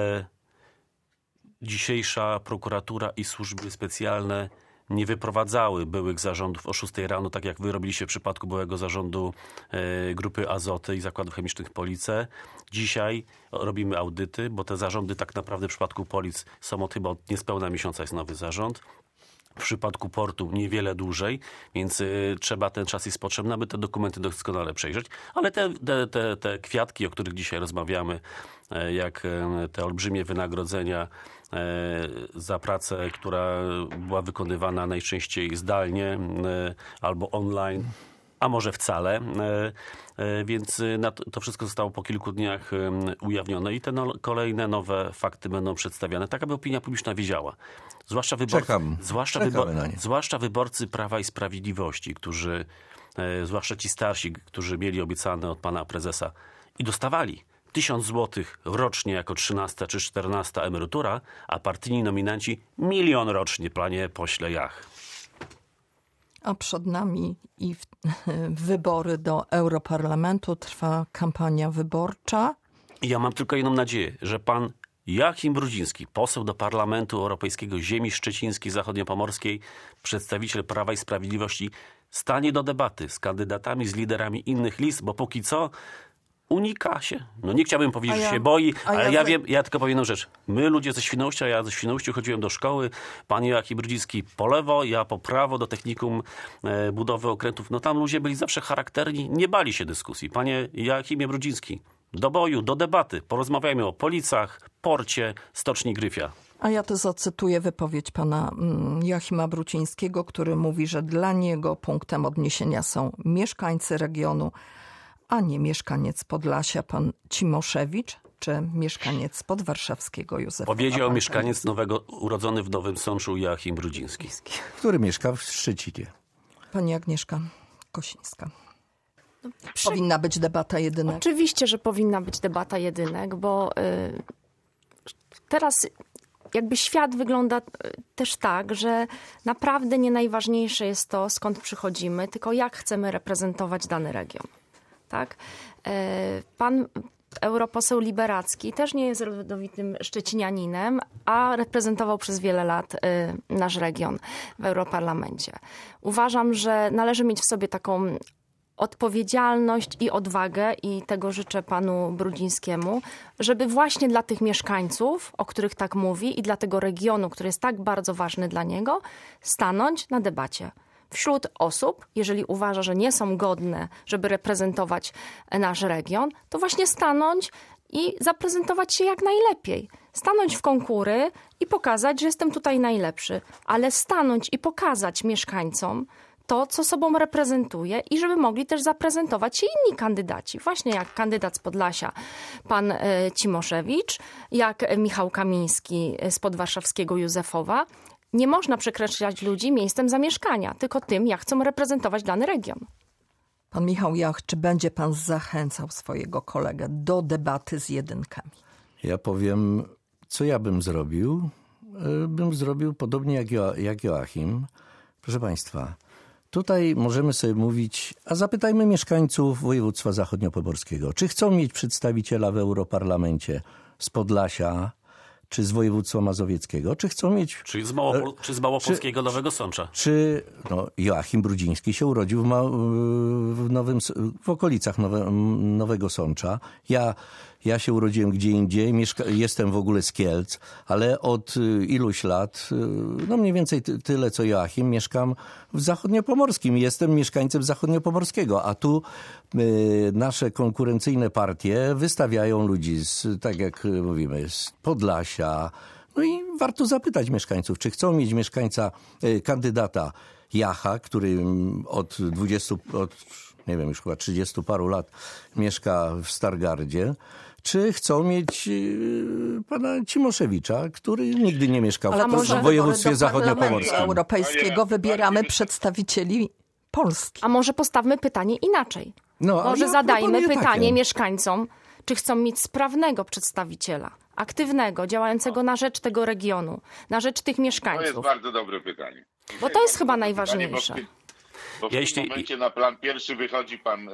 dzisiejsza prokuratura i służby specjalne nie wyprowadzały byłych zarządów o szóstej rano, tak jak wy robiliście w przypadku byłego zarządu e, Grupy Azoty i Zakładów Chemicznych Police. Dzisiaj robimy audyty, bo te zarządy tak naprawdę w przypadku Polic są od chyba od niespełna miesiąca jest nowy zarząd. W przypadku portu niewiele dłużej, więc y, trzeba, ten czas jest potrzebny, aby te dokumenty doskonale przejrzeć. Ale te, te, te, te kwiatki, o których dzisiaj rozmawiamy, y, jak y, te olbrzymie wynagrodzenia y, za pracę, która była wykonywana najczęściej zdalnie y, albo online, a może wcale. Więc to wszystko zostało po kilku dniach ujawnione i te no, kolejne nowe fakty będą przedstawiane, tak aby opinia publiczna wiedziała. Zwłaszcza wyborcy, Czekam. zwłaszcza, wybor, zwłaszcza wyborcy Prawa i Sprawiedliwości, którzy, zwłaszcza ci starsi, którzy mieli obiecane od pana prezesa i dostawali tysiąc złotych rocznie jako trzynasta czy czternasta emerytura, a partyjni nominanci milion rocznie, panie pośle Jach. A przed nami i w, wybory do Europarlamentu, trwa kampania wyborcza. Ja mam tylko jedną nadzieję, że pan Joachim Brudziński, poseł do Parlamentu Europejskiego ziemi szczecińskiej, zachodniopomorskiej, przedstawiciel Prawa i Sprawiedliwości, stanie do debaty z kandydatami, z liderami innych list, bo póki co unika się. No nie chciałbym powiedzieć, A ja- że się boi, a ale ja ja wy- wiem, ja tylko powiem jedną rzecz. My ludzie ze Świnoujścia, ja ze Świnoujścia chodziłem do szkoły, pan Joachim Brudziński po lewo, ja po prawo do technikum e, budowy okrętów. No tam ludzie byli zawsze charakterni, nie bali się dyskusji. Panie Joachimie Brudziński, do boju, do debaty. Porozmawiajmy o Policach, porcie, stoczni Gryfia. A ja to zacytuję wypowiedź pana mm, Joachima Brudzińskiego, który mówi, że dla niego punktem odniesienia są mieszkańcy regionu, a nie mieszkaniec Podlasia, pan Cimoszewicz, czy mieszkaniec podwarszawskiego Józefa. Powiedział mieszkaniec nowego, urodzony w Nowym Sączu Joachim Brudziński. który mieszka w Szczecinie. Pani Agnieszka Kosińska. Przy... Powinna być debata jedyna. Oczywiście, że powinna być debata jedynek, bo y, teraz jakby świat wygląda y, też tak, że naprawdę nie najważniejsze jest to, skąd przychodzimy, tylko jak chcemy reprezentować dany region. Tak? Y, pan europoseł Liberacki też nie jest rodowitym szczecinianinem, a reprezentował przez wiele lat y, nasz region w Europarlamencie. Uważam, że należy mieć w sobie taką odpowiedzialność i odwagę, i tego życzę panu Brudzińskiemu, żeby właśnie dla tych mieszkańców, o których tak mówi, i dla tego regionu, który jest tak bardzo ważny dla niego, stanąć na debacie. Wśród osób, jeżeli uważa, że nie są godne, żeby reprezentować nasz region, to właśnie stanąć i zaprezentować się jak najlepiej. Stanąć w konkury i pokazać, że jestem tutaj najlepszy, ale stanąć i pokazać mieszkańcom to, co sobą reprezentuje, i żeby mogli też zaprezentować się inni kandydaci. Właśnie jak kandydat z Podlasia, pan e, Cimoszewicz, jak Michał Kamiński z podwarszawskiego Józefowa. Nie można przekreślać ludzi miejscem zamieszkania, tylko tym, jak chcą reprezentować dany region. Pan Michał Jach, czy będzie pan zachęcał swojego kolegę do debaty z jedynkami? Ja powiem, co ja bym zrobił. E, Bym zrobił podobnie jak, jo, jak Joachim. Proszę państwa, tutaj możemy sobie mówić, a zapytajmy mieszkańców województwa zachodniopomorskiego, czy chcą mieć przedstawiciela w Europarlamencie z Podlasia, czy z województwa mazowieckiego, czy chcą mieć... Czy z, Małopol- czy z Małopolskiego Nowego Sącza. Czy no, Joachim Brudziński się urodził w, Ma- w, nowym, w okolicach Nowe, Nowego Sącza. Ja, ja się urodziłem gdzie indziej, mieszka- jestem w ogóle z Kielc, ale od iluś lat, no mniej więcej ty- tyle co Joachim, mieszkam w Zachodniopomorskim. Jestem mieszkańcem Zachodniopomorskiego, a tu y, nasze konkurencyjne partie wystawiają ludzi, z, tak jak mówimy, z Podlasia. No i warto zapytać mieszkańców, czy chcą mieć mieszkańca, y, kandydata Jacha, który od dwudziestu, od, nie wiem, już chyba trzydziestu paru lat mieszka w Stargardzie, czy chcą mieć y, pana Cimoszewicza, który nigdy nie mieszkał Ale w, może w województwie do Parlamentu zachodniopomorskim. Europejskiego A ja- wybieramy bardziej- przedstawicieli Polski. A może postawmy pytanie inaczej? No, a Może ja zadajmy proponuję pytanie takie. mieszkańcom, czy chcą mieć sprawnego przedstawiciela, aktywnego, działającego na rzecz tego regionu, na rzecz tych To jest mieszkańców. bardzo dobre pytanie. Bo to jest chyba Pytanie, najważniejsze. Bo w, bo w Ja tym jeśli- momencie na plan pierwszy wychodzi pan e,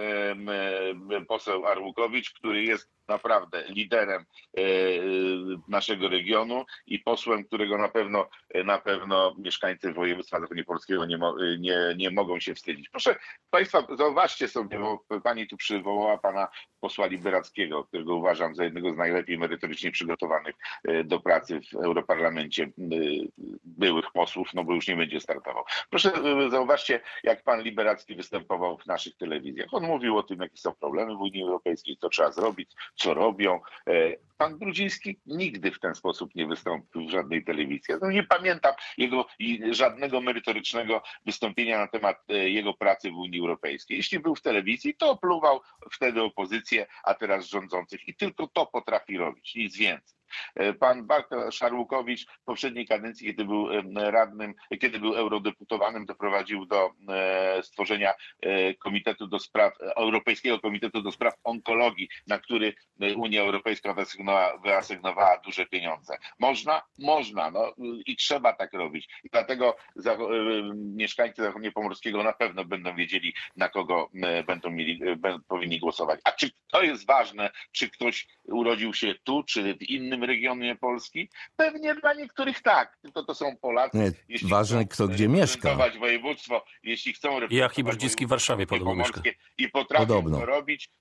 e, poseł Arłukowicz, który jest naprawdę liderem e, naszego regionu i posłem, którego na pewno na pewno mieszkańcy województwa zachodniopolskiego nie, mo, nie, nie mogą się wstydzić. Proszę państwa, zauważcie sobie, bo pani tu przywołała pana posła Liberackiego, którego uważam za jednego z najlepiej merytorycznie przygotowanych e, do pracy w Europarlamencie e, byłych posłów, no bo już nie będzie startował. Proszę e, zauważcie, jak pan Liberacki występował w naszych telewizjach. On mówił o tym, jakie są problemy w Unii Europejskiej, co trzeba zrobić, co robią. Pan Brudziński nigdy w ten sposób nie wystąpił w żadnej telewizji. Ja nie pamiętam jego i żadnego merytorycznego wystąpienia na temat jego pracy w Unii Europejskiej. Jeśli był w telewizji, to opluwał wtedy opozycję, a teraz rządzących, i tylko to potrafi robić, nic więcej. Pan Bartosz Arłukowicz w poprzedniej kadencji, kiedy był radnym, kiedy był eurodeputowanym, doprowadził do stworzenia Komitetu do Spraw, Europejskiego Komitetu do Spraw Onkologii, na który Unia Europejska wyasygnowała, wyasygnowała duże pieniądze. Można? Można, no i trzeba tak robić. I dlatego za, mieszkańcy Zachodniopomorskiego na pewno będą wiedzieli, na kogo będą mieli, będą, powinni głosować. A czy to jest ważne, czy ktoś urodził się tu, czy w innym regionie Polski? Pewnie dla niektórych tak, tylko to są Polacy. Nie, Jeśli ważne, chcą kto gdzie mieszka. reprezentować województwo, jeśli chcą Joachim Brudziński w Warszawie podobno pomorskie i potrafią Podobno. to robić,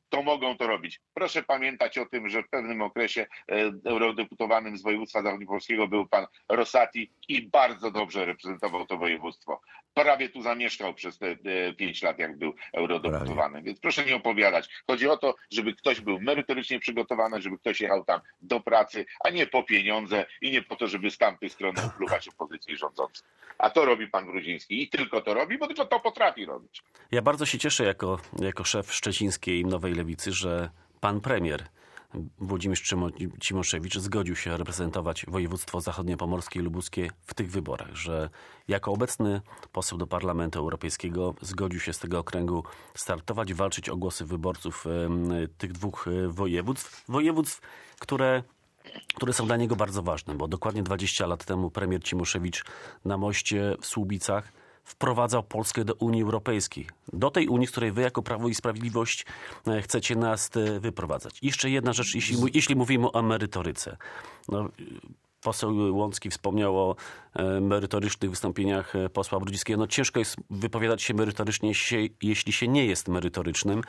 to mogą to robić. Proszę pamiętać o tym, że w pewnym okresie eurodeputowanym z województwa zachodniopomorskiego był pan Rosati i bardzo dobrze reprezentował to województwo. Prawie tu zamieszkał przez te pięć lat, jak był eurodeputowany. Prawie. Więc proszę nie opowiadać. Chodzi o to, żeby ktoś był merytorycznie przygotowany, żeby ktoś jechał tam do pracy, a nie po pieniądze i nie po to, żeby z tamtej strony opluwać opozycji rządzącej. A to robi pan Brudziński i tylko to robi, bo tylko to potrafi robić. Ja bardzo się cieszę jako, jako szef szczecińskiej Nowej Lewicy, że pan premier Włodzimierz Cimoszewicz zgodził się reprezentować województwo zachodniopomorskie i lubuskie w tych wyborach, że jako obecny poseł do Parlamentu Europejskiego zgodził się z tego okręgu startować, walczyć o głosy wyborców tych dwóch województw. Województw, które które są dla niego bardzo ważne, bo dokładnie dwadzieścia lat temu premier Cimoszewicz na moście w Słubicach wprowadzał Polskę do Unii Europejskiej. Do tej Unii, z której wy jako Prawo i Sprawiedliwość chcecie nas wyprowadzać. Jeszcze jedna rzecz, jeśli, jeśli mówimy o merytoryce. No, poseł Łącki wspomniał o merytorycznych wystąpieniach posła Brudzińskiego. No, ciężko jest wypowiadać się merytorycznie, jeśli się nie jest merytorycznym.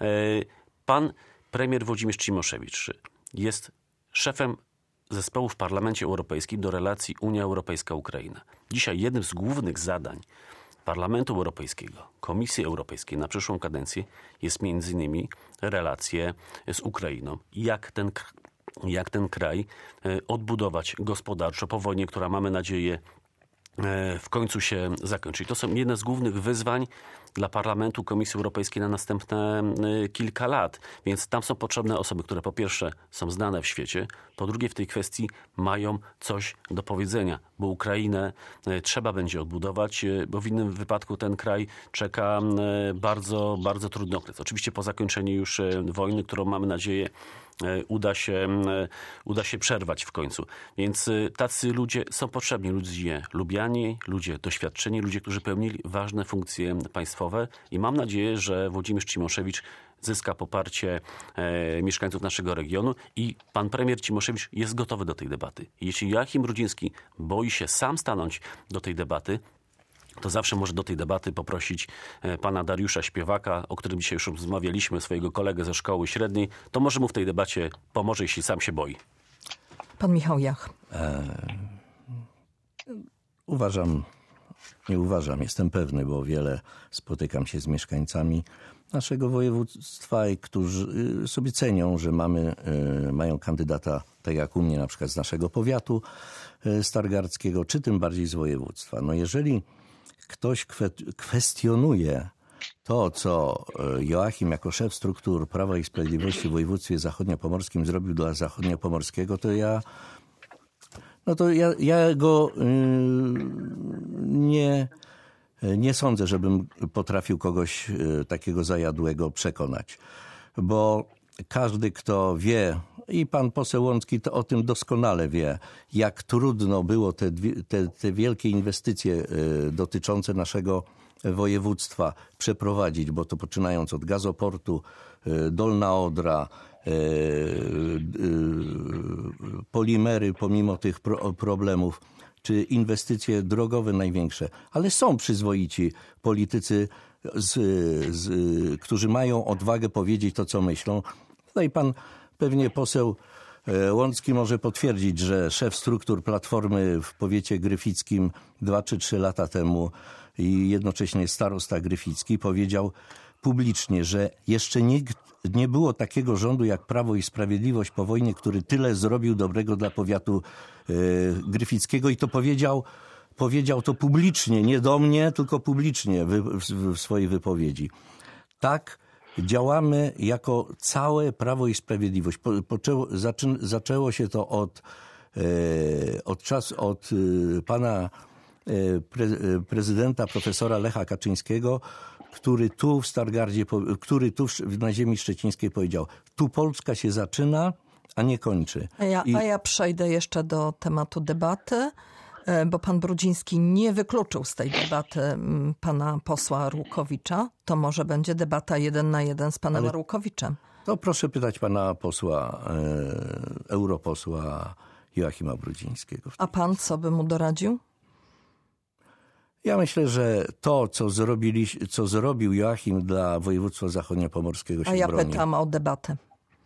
Pan premier Włodzimierz Cimoszewicz jest szefem zespołu w Parlamencie Europejskim do relacji Unia Europejska-Ukraina. Dzisiaj jednym z głównych zadań Parlamentu Europejskiego, Komisji Europejskiej na przyszłą kadencję jest między innymi relacje z Ukrainą. Jak ten, jak ten kraj odbudować gospodarczo po wojnie, która mamy nadzieję w końcu się zakończy. To są jedne z głównych wyzwań dla Parlamentu, Komisji Europejskiej na następne kilka lat. Więc tam są potrzebne osoby, które po pierwsze są znane w świecie, po drugie w tej kwestii mają coś do powiedzenia, bo Ukrainę trzeba będzie odbudować, bo w innym wypadku ten kraj czeka bardzo, bardzo trudny okres. Oczywiście po zakończeniu już wojny, którą mamy nadzieję uda się, uda się przerwać w końcu. Więc tacy ludzie są potrzebni. Ludzie lubiani, ludzie doświadczeni, ludzie, którzy pełnili ważne funkcje państwowe i mam nadzieję, że Włodzimierz Cimoszewicz zyska poparcie e, mieszkańców naszego regionu i pan premier Cimoszewicz jest gotowy do tej debaty. Jeśli Joachim Brudziński boi się sam stanąć do tej debaty, to zawsze może do tej debaty poprosić pana Dariusza Śpiewaka, o którym dzisiaj już rozmawialiśmy, swojego kolegę ze szkoły średniej. To może mu w tej debacie pomoże, jeśli sam się boi. Pan Michał Jach. E, uważam, nie uważam, jestem pewny, bo wiele spotykam się z mieszkańcami naszego województwa, którzy sobie cenią, że mamy, mają kandydata, tak jak u mnie na przykład z naszego powiatu stargardzkiego, czy tym bardziej z województwa. No jeżeli ktoś kwestionuje to, co Joachim jako szef struktur Prawa i Sprawiedliwości w województwie zachodniopomorskim zrobił dla zachodniopomorskiego, to ja, no to ja, ja go yy, nie, nie sądzę, żebym potrafił kogoś yy, takiego zajadłego przekonać. Bo każdy, kto wie, i pan poseł Łącki to o tym doskonale wie, jak trudno było te, te, te wielkie inwestycje y, dotyczące naszego województwa przeprowadzić, bo to poczynając od gazoportu, y, Dolna Odra, y, y, polimery pomimo tych pro, problemów, czy inwestycje drogowe największe. Ale są przyzwoici politycy, z, z, którzy mają odwagę powiedzieć to, co myślą. Tutaj pan pewnie poseł Łącki może potwierdzić, że szef struktur Platformy w powiecie gryfickim dwa czy trzy lata temu i jednocześnie starosta gryficki powiedział publicznie, że jeszcze nikt nie było takiego rządu jak Prawo i Sprawiedliwość po wojnie, który tyle zrobił dobrego dla powiatu gryfickiego i to powiedział, powiedział to publicznie, nie do mnie, tylko publicznie w, w, w swojej wypowiedzi. Tak działamy jako całe Prawo i Sprawiedliwość. Po, poczęło, zaczę, zaczęło się to od, e, od czasu, od e, pana e, pre, prezydenta profesora Lecha Kaczyńskiego, który tu w Stargardzie, który tu w, na ziemi szczecińskiej powiedział, tu Polska się zaczyna, a nie kończy. A ja, I... a ja przejdę jeszcze do tematu debaty, bo pan Brudziński nie wykluczył z tej debaty pana posła Arłukowicza. To może będzie debata jeden na jeden z panem Ale Arłukowiczem. To proszę pytać pana posła, e, europosła Joachima Brudzińskiego. A pan co by mu doradził? Ja myślę, że to, co, zrobili, co zrobił Joachim dla województwa zachodniopomorskiego, się A ja broni. pytam o debatę.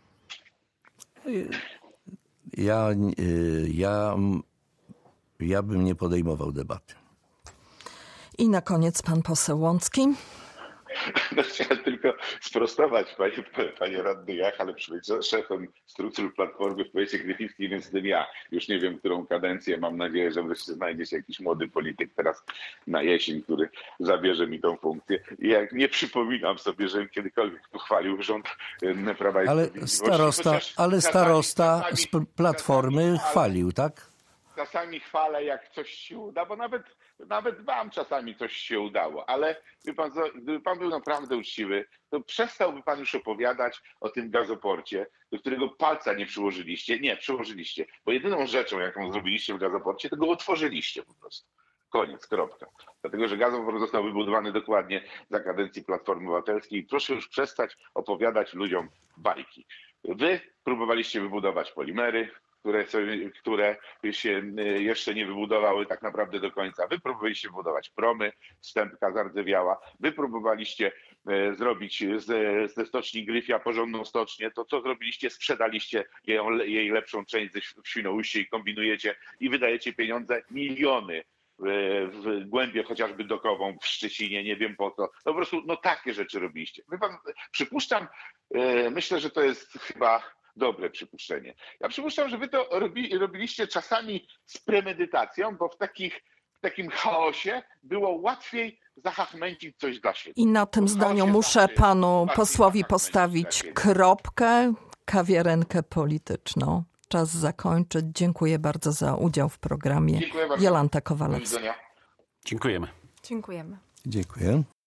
Ja, ja, ja bym nie podejmował debaty. I na koniec pan poseł Łącki. No, chciałem tylko sprostować, panie, panie radny Jach, ale przecież szefem struktur Platformy w powiecie gryfickim jestem ja. Już nie wiem, którą kadencję. Mam nadzieję, że wreszcie znajdzie się jakiś młody polityk teraz na jesień, który zabierze mi tą funkcję. I jak nie przypominam sobie, żebym kiedykolwiek pochwalił rząd Prawa i Ale Sprawiedliwości. starosta, Chociaż ale czasami- starosta czasami- z Platformy czasami- chwalił, tak? Czasami chwalę, jak coś się uda, bo nawet, nawet wam czasami coś się udało, ale gdyby pan, gdyby pan był naprawdę uczciwy, to przestałby pan już opowiadać o tym gazoporcie, do którego palca nie przyłożyliście. Nie, przyłożyliście, bo jedyną rzeczą, jaką zrobiliście w gazoporcie, to go otworzyliście po prostu. Koniec, kropka. Dlatego, że gazoport został wybudowany dokładnie za kadencji Platformy Obywatelskiej. Proszę już przestać opowiadać ludziom bajki. Wy próbowaliście wybudować polimery, które, sobie, które się jeszcze nie wybudowały tak naprawdę do końca. Wy próbowaliście wybudować promy, Stępka zardzewiała. Wy próbowaliście e, zrobić z, ze stoczni Gryfia porządną stocznię. To co zrobiliście? Sprzedaliście jej, jej lepszą część w Świnoujście i kombinujecie i wydajecie pieniądze, miliony w głębię chociażby dokową w Szczecinie, nie wiem po co. Po prostu no takie rzeczy robiliście. Wie pan, przypuszczam, e, myślę, że to jest chyba dobre przypuszczenie. Ja przypuszczam, że wy to robi, robiliście czasami z premedytacją, bo w, takich, w takim chaosie było łatwiej zahachmęcić coś dla siebie. I na tym W zdaniu chaosie muszę zawsze panu łatwiej posłowi zahachmęcić postawić dla siebie. kropkę, kawiarenkę polityczną. Czas zakończyć. Dziękuję bardzo za udział w programie. Dziękuję bardzo. Jolanta Do Kowalewska. widzenia. Dziękujemy. Dziękujemy. Dziękuję.